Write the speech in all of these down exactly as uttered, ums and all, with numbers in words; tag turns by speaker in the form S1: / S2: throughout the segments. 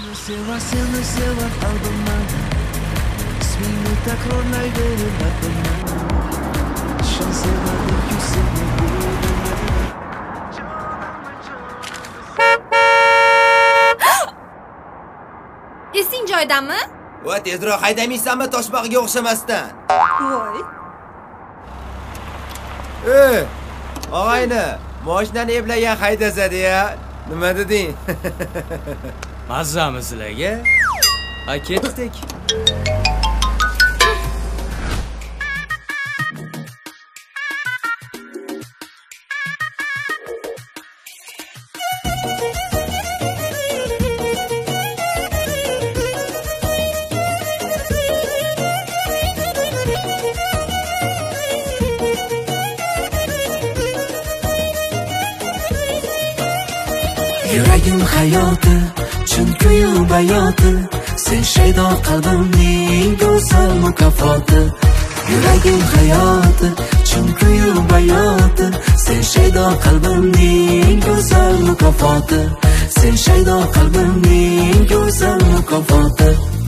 S1: Sevar seni sevar qalbimdan ismingni takrorlayver labimdan ishon sevardim-ku seni
S2: Esing joydami?
S3: Va tezroq haydamaysanmi toshbag'iga o'xshamasdan?
S2: Voy.
S3: Ey, og'ayni, mashinani eblagan haydasa-ya. Nima deding?
S4: Mazami sizlarga? Ha, ketdik.
S1: Yuragim hayoti, chunki bayoti, sen shaydo qalbimning go'zal mukofoti. Yuragim hayoti, chunki bayoti, sen shaydo qalbimning go'zal mukofoti. Sen shaydo qalbimning go'zal mukofoti.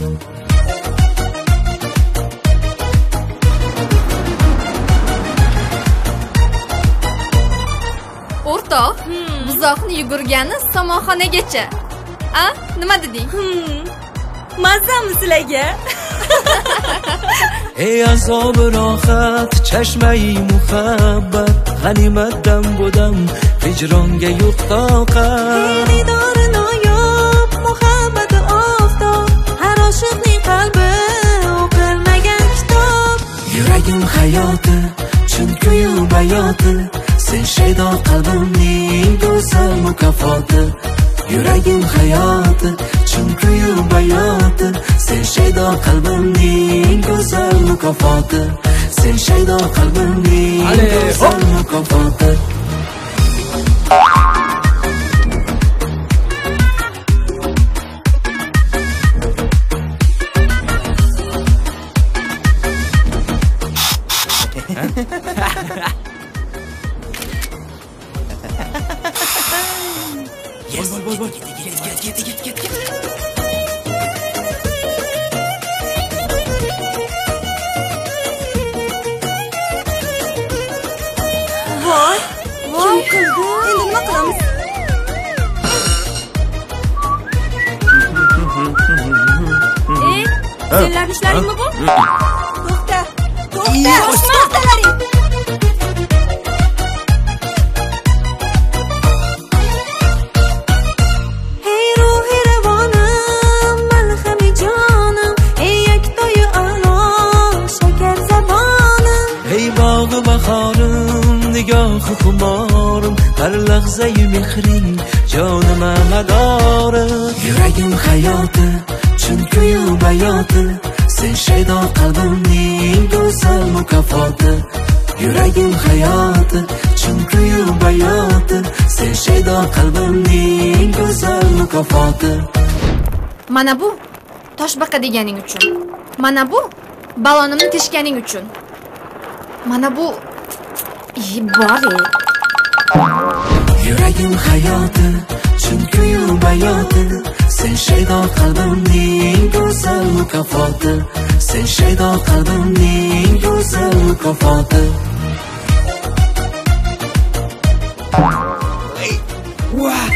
S2: O'rtoq, buzoqni yugurgani somonxonagacha. A, nima deding?
S5: Mazami sizlarga?
S1: Ey azob rohat, chashmai muhabbat, g'animatdan bo'dam, hijronga yo'q toqat.
S5: Didori noyob, muhabbati oftob, har oshiqning qalbi o'qilmagan kitob.
S1: Yuragim hayoti, chunki bayoti, sen shaydo qalbimning go'zal mukofoti. Yuragim hayoti, chunki bayoti, sen shaydo qalbimning go'zal mukofoti. Sen shaydo qalbimning go'zal mukofoti.
S4: Yes, bol bol bol. Get get get get get get.
S5: Voy, voy qildi. Endi nima qilamiz?
S2: E, senlar ishlaringmi bu?
S5: To'xta, to'xta, to'xtalaring.
S1: Nigohi xumorim, har lahzai mehring, jonim amadorim. Yuragim hayoti, chunki bayoti, sen shaydo qalbimning go'zal mukofoti. Yuragim hayoti, chunki bayoti, sen shaydo qalbimning go'zal mukofoti.
S2: Mana bu toshbaqa deganing uchun. Mana bu balonimni teshganing uchun. Mana bu iyi bari.
S1: Yuragim hayoti, chunki bayoti, sen shaydo qalbimning go'zal mukofoti. Sen shaydo qalbimning go'zal mukofoti.
S3: Wow!